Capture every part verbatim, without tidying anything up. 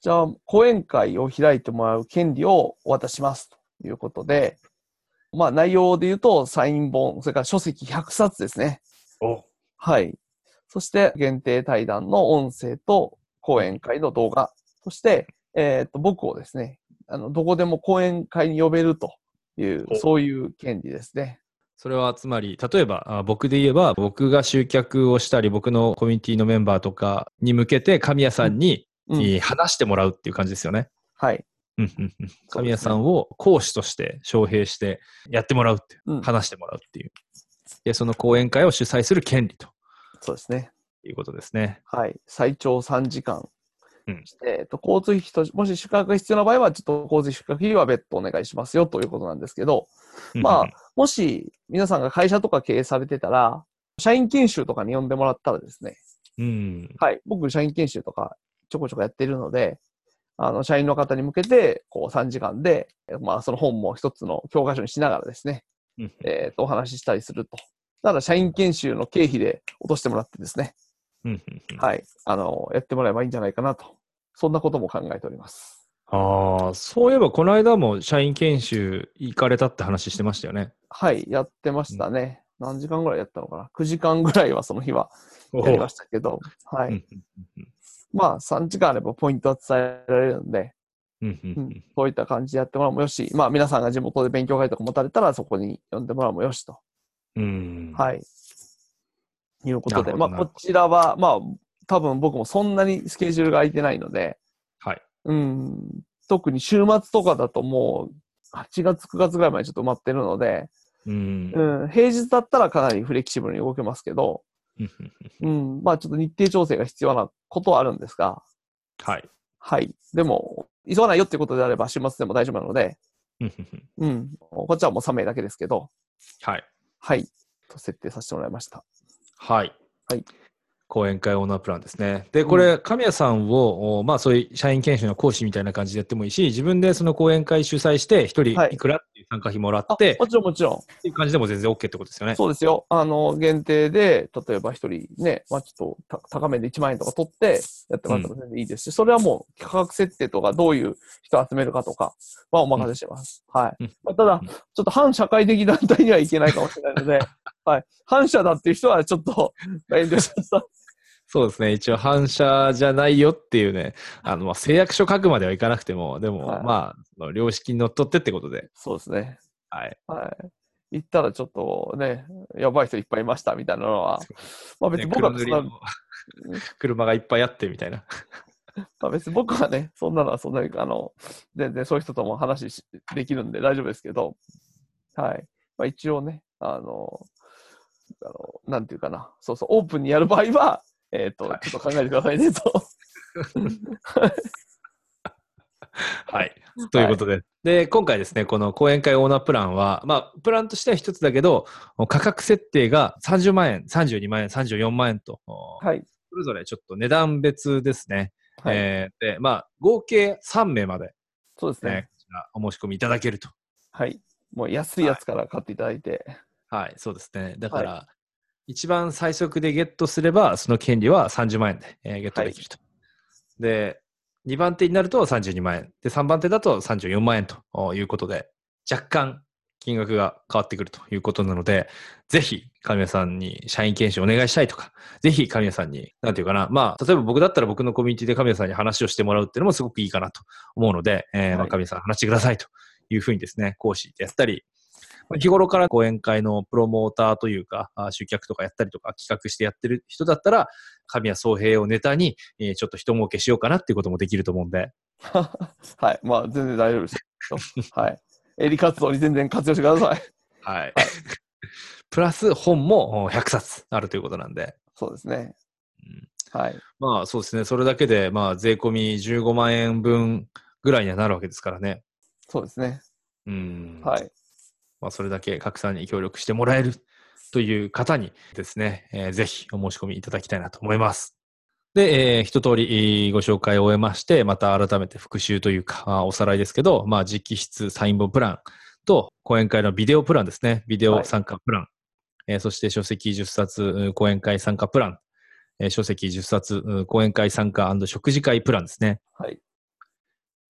じゃあ、講演会を開いてもらう権利をお渡ししますということで、まあ内容で言うと、サイン本、それから書籍ひゃくさつですね。 おはい。そして限定対談の音声と講演会の動画、そして、えっと、僕をですね、あの、どこでも講演会に呼べるという、そういう権利ですね。 それはつまり、例えばあ僕で言えば、僕が集客をしたり、僕のコミュニティのメンバーとかに向けて、神谷さんに、 うんえー話してもらうっていう感じですよね。 はい。 うんうんうん、神谷そうですね。 さんを講師として招聘してやってもらうっていう、 うん話してもらうっていう。で、その講演会を主催する権利とそうですね。 いうことですね。 はい。最長さんじかん。 うんえっと、交通費と、もし宿泊が必要な場合は、ちょっと交通費宿泊費は別途お願いしますよということなんですけど、まあ、もし皆さんが会社とか経営されてたら、社員研修とかに呼んでもらったらですね、 うん、 はい。僕、社員研修とかちょこちょこやってるので、あの、社員の方に向けて、こうさんじかんで、まあ、その本も一つの教科書にしながらですね、 うんえっと、お話ししたりすると。だから、社員研修の経費で落としてもらってですね、 うんうん、 はい。あの、やってもらえばいいんじゃないかなと。そんなことも考えております。 ああ、そういえばこの間も社員研修行かれたって話してましたよね。 はい。やってましたね。何時間ぐらいやったのかな ?く 時間ぐらいはその日はやりましたけど、はい。まあ、さんじかんあればポイントは伝えられるんで、うん、そういった感じでやってもらうもよし、まあ皆さんが地元で勉強会とか持たれたらそこに呼んでもらうもよしと。 うん、 はい。いうことで、まあこなるほど。 ちらは、まあ多分僕もそんなにスケジュールが空いてないので、 はい。 うん、特に週末とかだともうはちがつ、くがつぐらいまでちょっと埋まってるので、 うん、 うん、平日だったらかなりフレキシブルに動けますけど、うん、まあちょっと日程調整が必要なことはあるんですが、 はい。 はい。でも、急がないよってことであれば週末でも大丈夫なので、うん。こっちはもうさんめいだけですけど、 はい。 はい。と設定させてもらいました。 はい。 はい。 講演会オーナープランですね。で、これ、神谷さんを、まあそういう社員研修の講師みたいな感じでやってもいいし、自分でその講演会主催して、一人いくらっていう参加費もらって、 もちろんもちろん。 っていう感じでも全然 OK ってことですよね。 そうですよ。あの、限定で、例えば一人ね、まあちょっと高めでいちまんえんとか取ってやってもらっても全然いいですし、うん、それはもう価格設定とかどういう人を集めるかとかはお任せしてます。うん、はい。まあ、ただ、ちょっと反社会的団体にはいけないかもしれないので、はい。反社だっていう人はちょっと遠慮してください。 そうですね。一応反社じゃないよっていうね、あの、まあ、誓約書書くまではいかなくても、でも、はい、まあ、良識にのっとってってことで。 そうですね。 はい。 はい。行ったらちょっとね、やばい人いっぱいいましたみたいなのは、まあ別に僕はそんな、ね、 車がいっぱいあってみたいな。 まあ別に僕はね、そんなのはそんなに、あの、全然そういう人とも話できるんで大丈夫ですけど、はい。まあ一応ね、あの、あのなんていうかな、そうそう、オープンにやる場合は、えっと、はい、ちょっと考えてくださいねと。 はい。ということで。はい、で、今回ですね、この講演会オーナープランは、まあ、プランとしては一つだけど、価格設定がさんじゅうまんえん、さんじゅうにまんえん、さんじゅうよんまんえんと、はい、それぞれちょっと値段別ですね。はい、えー、で、まあ、合計さんめいまで、 そうですね。えー、こちらお申し込みいただけると。 はい。もう安いやつから買っていただいて。 はい、はい、そうですね。だから、はい、一番最速でゲットすれば、その権利はさんじゅうまんえんで、えー、ゲットできると。はい、で、にばん手になるとさんじゅうにまんえん。で、さんばん手だとさんじゅうよんまんえんということで、若干金額が変わってくるということなので、ぜひ神谷さんに社員研修お願いしたいとか、ぜひ神谷さんに、なんていうかな、まあ、例えば僕だったら僕のコミュニティで神谷さんに話をしてもらうっていうのもすごくいいかなと思うので、えーはい、まあ神谷さん話してくださいというふうにですね、講師でやったり、日頃から講演会のプロモーターというか、集客とかやったりとか企画してやってる人だったら、神谷宗平をネタに、えー、ちょっと人儲けしようかなっていうこともできると思うんで。 はい。まあ、全然大丈夫ですよ。はい。営利活動に全然活用してください。 はい。はい、プラス本もひゃくさつあるということなんで。 そうですね。うん、はい。 まあそうですね。それだけで、まあ税込みじゅうごまんえんぶんぐらいにはなるわけですからね。 そうですね。 うん。 はい。 まあそれだけ拡散に協力してもらえるという方にですね、えー、ぜひお申し込みいただきたいなと思います。で、えー、一通りご紹介を終えまして、また改めて復習というか、おさらいですけど、まあ直筆サイン本プランと講演会のビデオプランですね。ビデオ参加プラン。はい、えー、そして書籍じゅっさつ講演会参加プラン。えー、書籍じゅっさつ講演会参加&食事会プランですね。 はい。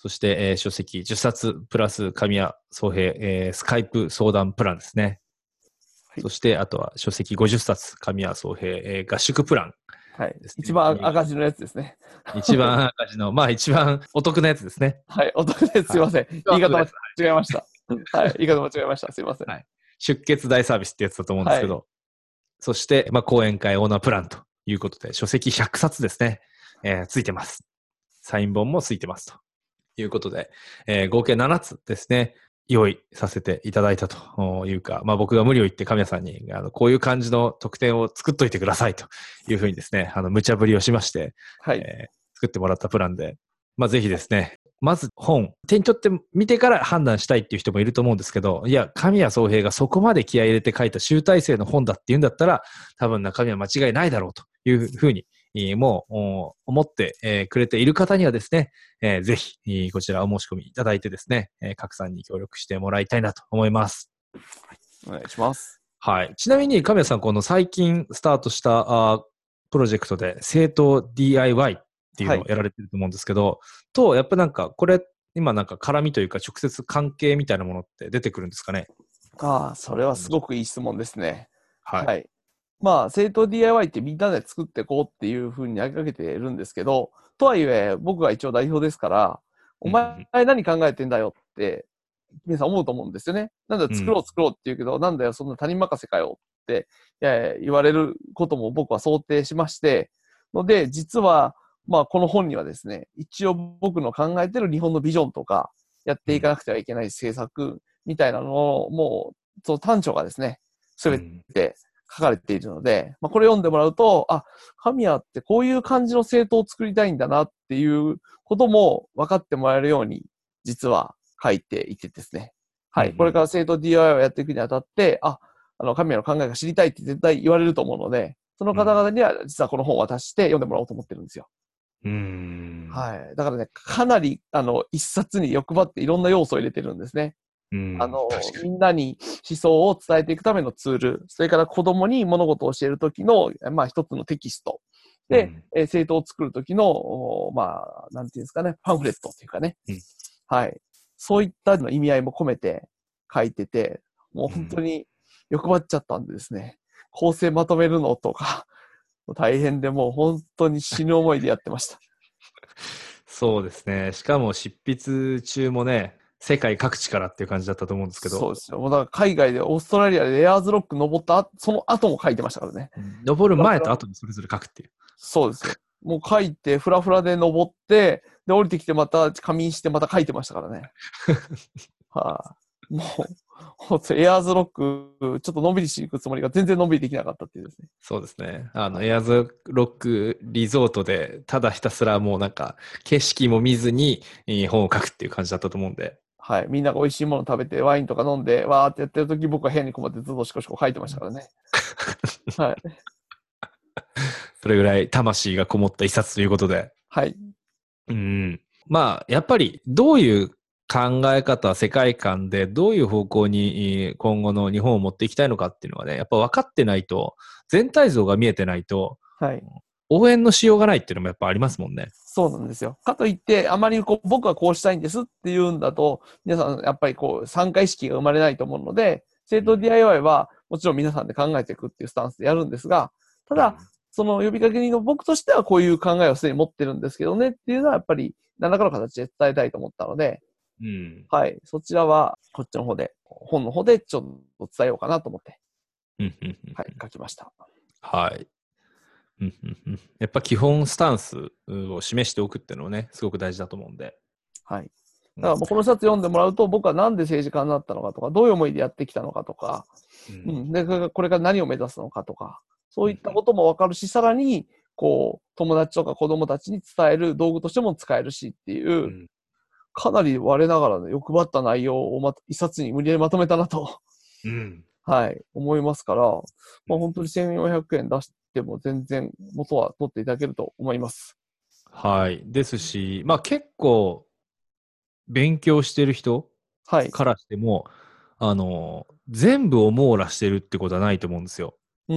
そして、えー書籍じゅっさつプラス神谷宗平、えースカイプ相談プランですね。 はい、 そして、あとは書籍ごじゅっさつ神谷宗平、えー合宿プランはい。 ですね。 一番赤字のやつですね。 一番赤字の、まあ一番お得なやつですね。 はい、お得です。すいません。 はい言い方間違えました。はい、言い方間違えました。すいません。 はい。出血大サービスってやつだと思うんですけど、 はい、 そして、まあ講演会オーナープランということで、書籍ひゃくさつですね、えーついてます。サイン本もついてますということで、えー合計ななつですね、用意させていただいたというか、まあ僕が無理を言って神谷さんに、あの、こういう感じの特典を作っといてくださいというふうにですね、あの、無茶ぶりをしまして、 はい、 えー作ってもらったプランで、まあぜひですね、まず本、手に取って見てから判断したいっていう人もいると思うんですけど、いや、神谷宗平がそこまで気合い入れて書いた集大成の本だっていうんだったら、多分中身は間違いないだろうというふうに、もう思ってくれている方にはですね、えー、ぜひこちらお申し込みいただいてですね、拡散に協力してもらいたいなと思います。 お願いします。 はい。ちなみに神谷さん、この最近スタートしたあプロジェクトで、生徒 ディーアイワイ っていうのをやられてると思うんですけど、はい、と、やっぱなんか、これ、今なんか絡みというか、直接関係みたいなものって出てくるんですかね？ ああ、それはすごくいい質問ですね。 はい。 はい。まあ、生徒 ディーアイワイ ってみんなで作っていこうっていうふうに投げかけているんですけど、とはいえ、僕が一応代表ですから、お前何考えてんだよって、皆さん思うと思うんですよね。なんだ作ろう作ろうって言うけど、うん、なんだよ、そんな他人任せかよって、いやいや言われることも僕は想定しまして、ので、実は、まあ、この本にはですね、一応僕の考えてる日本のビジョンとか、やっていかなくてはいけない政策みたいなのを、もう、その単調がですね、すべて書かれているので、まあ、これ読んでもらうと、あ、神谷ってこういう感じの政党を作りたいんだなっていうことも分かってもらえるように、実は書いていてですね。はい。うんうん、これから政党 ディーアイワイ をやっていくにあたって、あ、あの、神谷の考えが知りたいって絶対言われると思うので、その方々には実はこの本を渡して読んでもらおうと思ってるんですよ。 うーん。 はい。だからね、かなり、あの、一冊に欲張っていろんな要素を入れてるんですね。あの、みんなに思想を伝えていくためのツール、それから子供に物事を教えるときの、まあ一つのテキスト。で、うん、えー、政党を作るときの、まあ、なんていうんですかね、パンフレットっていうかね。うん、はい。そういった意味合いも込めて書いてて、もう本当に欲張っちゃったんでですね、構成まとめるのとか、大変でもう本当に死ぬ思いでやってました。 そうですね。しかも執筆中もね、世界各地からっていう感じだったと思うんですけど。 そうですよ。もうだから海外でオーストラリアでエアーズロック登ったその後も書いてましたからね。 うん、登る前と後にそれぞれ書くっていう。そうですよ。もう書いて、フラフラで登って、で、降りてきてまた仮眠してまた書いてましたからね。はい、あ、もう、エアーズロック、ちょっとのんびりしていくつもりが全然のんびりできなかったっていうですね。 そうですね。あの、エアーズロックリゾートで、ただひたすらもうなんか、景色も見ずに本を書くっていう感じだったと思うんで。 はい。みんなが美味しいもの食べて、ワインとか飲んで、わーってやってるとき、僕は部屋にこもってずっとしこしこ書いてましたからね。はい。 それぐらい魂がこもった一冊ということで。 はい。 うん。まあ、やっぱり、どういう考え方、世界観で、どういう方向に今後の日本を持っていきたいのかっていうのはね、やっぱ分かってないと、全体像が見えてないと、 はい。 応援のしようがないっていうのもやっぱありますもんね。 そうなんですよ。かといって、あまりこう僕はこうしたいんですっていうんだと、皆さんやっぱりこう参加意識が生まれないと思うので、政党 ディーアイワイ はもちろん皆さんで考えていくっていうスタンスでやるんですが、ただ、その呼びかけ人の僕としてはこういう考えをすでに持ってるんですけどねっていうのはやっぱり何らかの形で伝えたいと思ったので、うん、はい。そちらはこっちの方で、本の方でちょっと伝えようかなと思って、はい、書きました。 はい。やっぱ基本スタンスを示しておくっていうのはね、すごく大事だと思うんで。 はい。だからもうこの冊読んでもらうと、僕はなんで政治家になったのかとか、どういう思いでやってきたのかとか、うんうん、でこれから何を目指すのかとか、そういったことも分かるし、さらに、こう、友達とか子供たちに伝える道具としても使えるしっていう、うん、かなり我ながら、ね、欲張った内容をま一冊に無理やりまとめたなと、うん、はい、思いますから、まあ、本当にせんよんひゃくえん出しても全然元は取っていただけると思います。 はい。ですし、まあ結構、勉強してる人からしても、はい、あの、全部を網羅してるってことはないと思うんですよ。うん。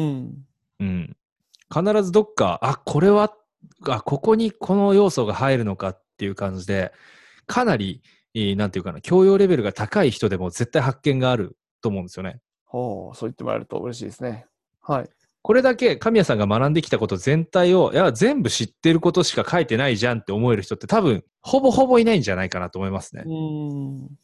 うん。必ずどっか、あ、これは、あ、ここにこの要素が入るのかっていう感じで、 かなり、えーなんていうかな、教養レベルが高い人でも絶対発見があると思うんですよね。 ほう、そう言ってもらえると嬉しいですね。はい。 これだけ神谷さんが学んできたこと全体を、いや、全部知ってることしか書いてないじゃんって思える人って多分、ほぼほぼいないんじゃないかなと思いますね。 うーん。 うん。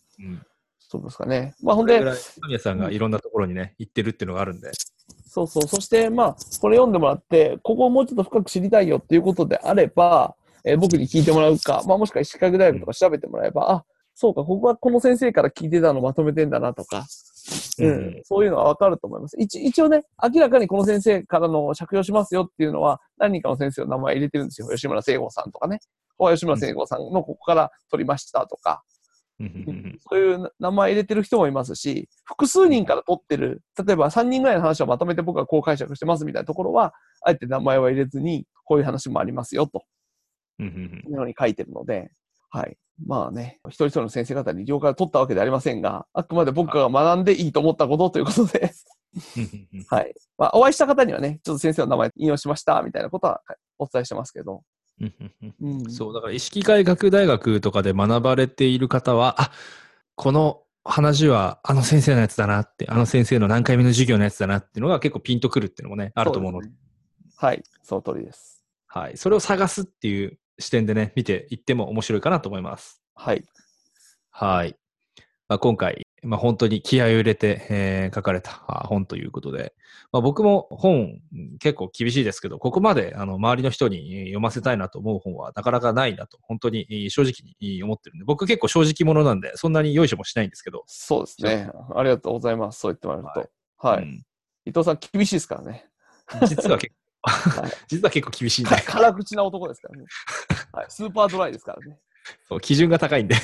そうですかね。まあ、ほんで、 それぐらい神谷さんうんがいろんなところにね、行ってるっていうのがあるんで。 そうそう。そして、まあ、これ読んでもらって、ここをもうちょっと深く知りたいよっていうことであれば、えー僕に聞いてもらうか、まあ、もしくは石川大学とか調べてもらえば、あ、そうか、ここはこの先生から聞いてたのをまとめてんだなとか、 うんうんうん、そういうのはわかると思います。一一応ね、明らかにこの先生からの借用しますよっていうのは、何人かの先生の名前入れてるんですよ。吉村聖吾さんとかね。ここは吉村聖吾さんのここから取りましたとか、 うんうんうんうんそういう名前入れてる人もいますし、複数人から取ってる、例えばさんにんぐらいの話をまとめて僕はこう解釈してますみたいなところは、あえて名前は入れずに、こういう話もありますよとうんうんうんいうのに書いてるので、はい。まあね、一人一人の先生方に了解を取ったわけではありませんが、あくまで僕が学んでいいと思ったことということで、 うんうんうんはい。まあ、お会いした方にはね、ちょっと先生の名前引用しましたみたいなことはお伝えしてますけど、 うんうんうんうん。 そう、だから意識改革大学とかで学ばれている方は、あ、この話はあの先生のやつだなって、あの先生の何回目の授業のやつだなっていうのが結構ピンとくるっていうのもね、あると思うので、 そうですね。はい。その通りです。 はい。それを探すっていう視点でね、見ていっても面白いかなと思います。 はい。 はい。まあ、今回、まあ、本当に気合を入れて、えー書かれたあ本ということで、まあ、僕も本結構厳しいですけど、ここまであの周りの人に読ませたいなと思う本はなかなかないなと、本当に正直に思ってるんで、僕結構正直者なんで、そんなによいしょもしないんですけど、 そうですね。ありがとうございます。そう言ってもらえると。はい。 うん、 伊藤さん、厳しいですからね。 実は結構、 はい、 実は結構厳しいんでか、辛口な男ですからね。はい。スーパードライですからね。 そう基準が高いんで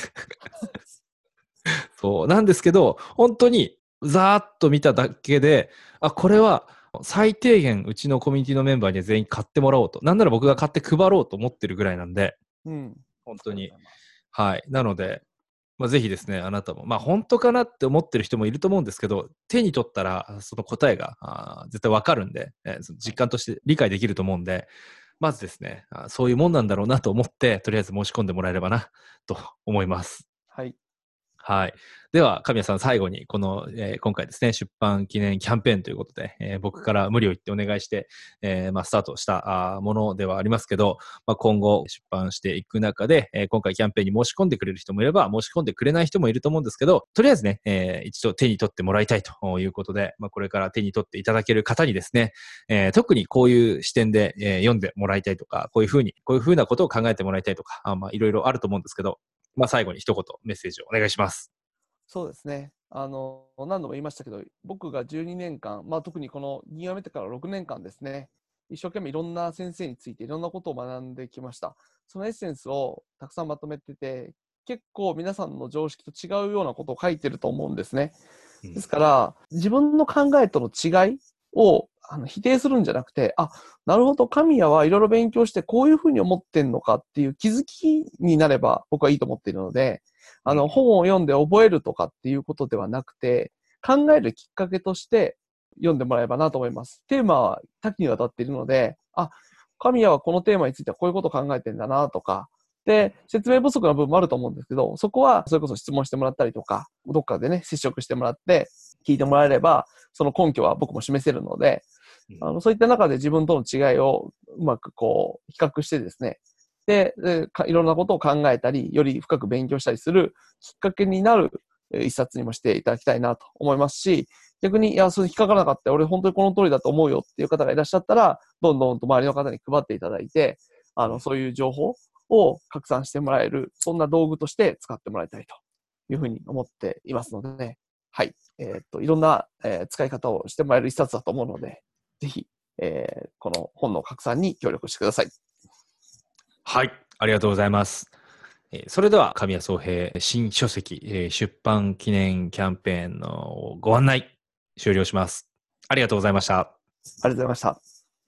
そうなんですけど、本当にざーっと見ただけで、あ、これは最低限うちのコミュニティのメンバーには全員買ってもらおうと。なんなら僕が買って配ろうと思ってるぐらいなんで、 うん。 本当に。はい。なので、まあ、ぜひですね、あなたも、まあ本当かなって思ってる人もいると思うんですけど、手に取ったらその答えがあー絶対わかるんで、えーその実感として理解できると思うんで、まずですね、あそういうもんなんだろうなと思って、とりあえず申し込んでもらえればな、と思います。 はい。 はい。では、神谷さん、最後に、この、えー今回ですね、出版記念キャンペーンということで、えー僕から無理を言ってお願いして、えーまあ、スタートしたあーものではありますけど、まあ、今後出版していく中で、えー今回キャンペーンに申し込んでくれる人もいれば、申し込んでくれない人もいると思うんですけど、とりあえずね、えー一度手に取ってもらいたいということで、まあ、これから手に取っていただける方にですね、えー特にこういう視点で、えー読んでもらいたいとか、こういうふうに、こういうふうなことを考えてもらいたいとか、あまあ、いろいろあると思うんですけど、まあ、最後に一言メッセージをお願いします。 そうですね。あの、何度も言いましたけど、僕がじゅうにねんかん、まあ特にこの銀を辞めてからろくねんかんですね、一生懸命いろんな先生についていろんなことを学んできました。そのエッセンスをたくさんまとめてて、結構皆さんの常識と違うようなことを書いてると思うんですね。 うんですから、自分の考えとの違いをあの否定するんじゃなくて、あ、なるほど、神谷はいろいろ勉強してこういうふうに思ってんのかっていう気づきになれば僕はいいと思っているので、あの、本を読んで覚えるとかっていうことではなくて、考えるきっかけとして読んでもらえばなと思います。テーマは多岐にわたっているので、あ、神谷はこのテーマについてはこういうことを考えてんだなとか、で、説明不足な部分もあると思うんですけど、そこはそれこそ質問してもらったりとか、どっかでね、接触してもらって、聞いてもらえれば、その根拠は僕も示せるので、あのそういった中で自分との違いをうまくこう、比較してですね、で、でいろんなことを考えたり、より深く勉強したりするきっかけになる一冊にもしていただきたいなと思いますし、逆に、いや、それ引っかからなかった。俺本当にこの通りだと思うよっていう方がいらっしゃったら、どんどんと周りの方に配っていただいて、あの、そういう情報を拡散してもらえる、そんな道具として使ってもらいたいというふうに思っていますので、ね、はい。えー、っと、いろんな、えー、使い方をしてもらえる一冊だと思うので、ぜひ、えー、この本の拡散に協力してください。 はい、ありがとうございます。えーそれでは、神谷宗平新書籍、えー出版記念キャンペーンのご案内、終了します。ありがとうございました。 ありがとうございました。